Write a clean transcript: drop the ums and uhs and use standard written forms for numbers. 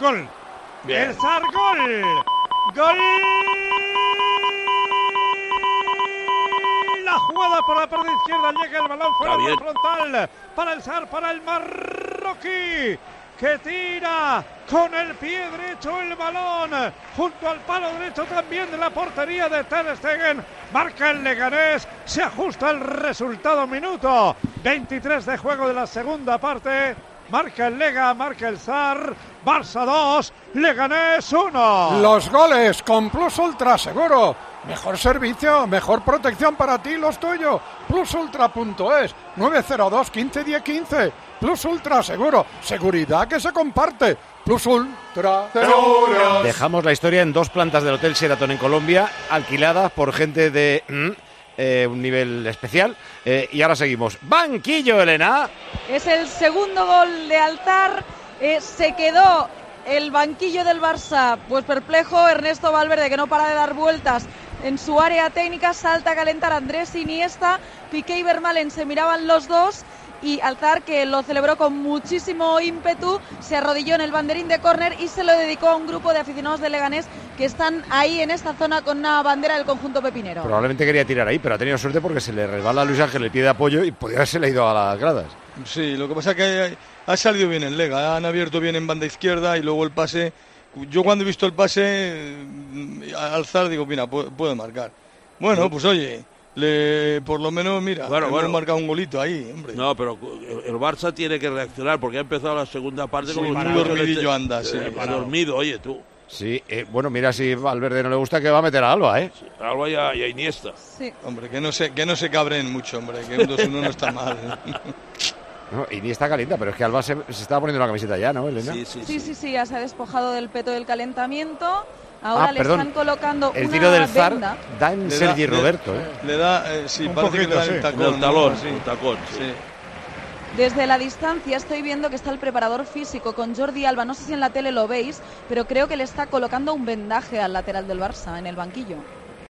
Gol. Bien. El Sar, gol. Gol. La jugada por la parte izquierda, llega el balón fuera de frontal para el Sar, para el marroquí, que tira con el pie derecho el balón junto al palo derecho también de la portería de Ter Stegen. Marca el Leganés, se ajusta el resultado, minuto 23 de juego de la segunda parte. Marca el Lega, marca el Sar. Barça 2, Leganés 1. Los goles con Plus Ultra seguro. Mejor servicio, mejor protección para ti y los tuyos. Plusultra.es 902 15 10 15. Plus Ultra seguro. Seguridad que se comparte. Plus Ultra. Dejamos la historia en 2 plantas del Hotel Sheraton en Colombia, alquiladas por gente de un nivel especial. Y ahora seguimos. Banquillo, Elena. Es el segundo gol de Altar. Se quedó el banquillo del Barça pues perplejo. Ernesto Valverde, que no para de dar vueltas en su área técnica, salta a calentar Andrés Iniesta. Piqué y Vermaelen se miraban los dos, y Altar, que lo celebró con muchísimo ímpetu, se arrodilló en el banderín de córner y se lo dedicó a un grupo de aficionados de Leganés que están ahí en esta zona con una bandera del conjunto pepinero. Probablemente quería tirar ahí, pero ha tenido suerte porque se le resbala a Luis Ángel el pie de apoyo y podría haberse le ido a las gradas. Sí, lo que pasa es que ha salido bien en Lega, han abierto bien en banda izquierda y luego el pase. Yo cuando he visto el pase alzar digo, mira, puede marcar. Bueno, pues oye, por lo menos, mira, hemos marcado un golito ahí, hombre. No, pero el Barça tiene que reaccionar porque ha empezado la segunda parte como un dormidillo anda, sí. Dormido, oye, tú. Sí, bueno, mira, si a Valverde no le gusta, que va a meter a Alba, ¿eh? Sí, Alba y a Iniesta. Sí. Hombre, que no se cabren mucho, hombre, que un 2-1 no está mal. No, Iniesta calienta, pero es que Alba se estaba poniendo la camiseta ya, ¿no, Elena? Sí, ya se ha despojado del peto del calentamiento. Ahora le están colocando el tiro del Zar venda. da en Sergi Roberto, ¿eh? Le da, sí, un parece poquito, que le da sí. el tacón. El talón, sí. el tacón, sí. Desde la distancia estoy viendo que está el preparador físico con Jordi Alba. No sé si en la tele lo veis, pero creo que le está colocando un vendaje al lateral del Barça en el banquillo.